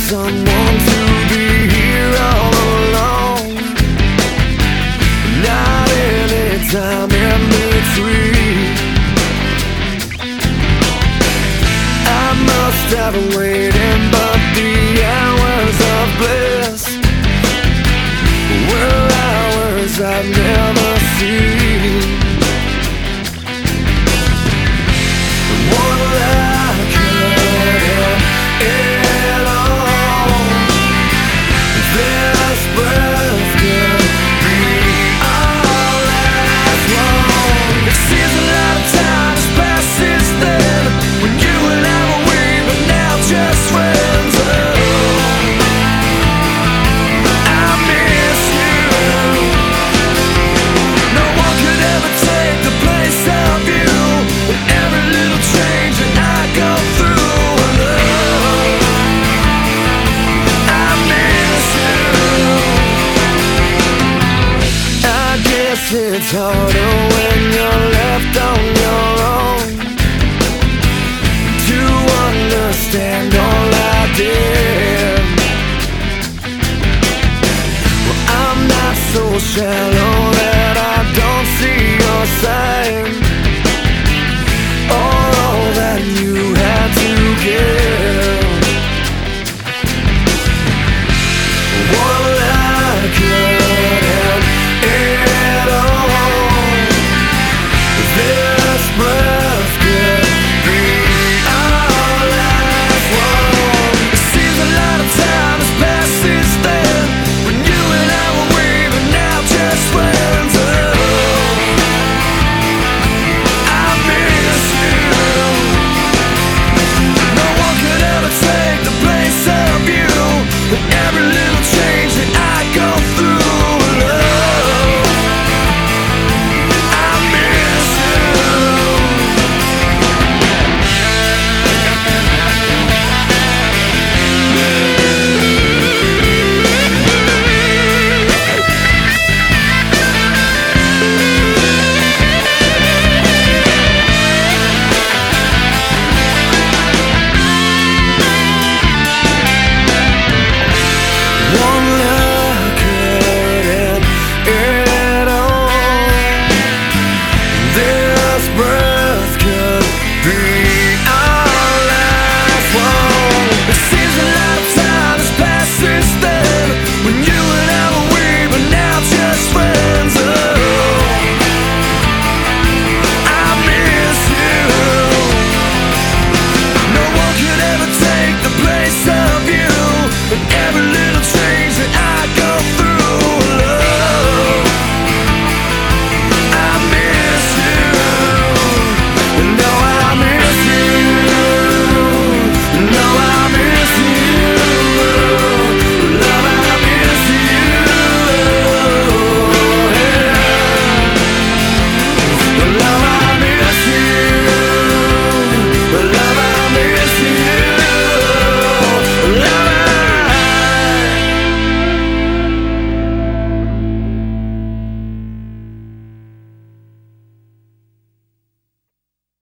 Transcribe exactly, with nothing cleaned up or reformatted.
someone to be here all alone. Not any time in between. I must have been waiting, but the hours of bliss were hours I've never seen. One like it all. This breath could be our last long. It seems a lot of time has passed since then, when you and I were we, but now just friends. Oh, I miss you. No one could ever take the place of you, with every little change that I go through. Oh, I miss you. I guess it's harder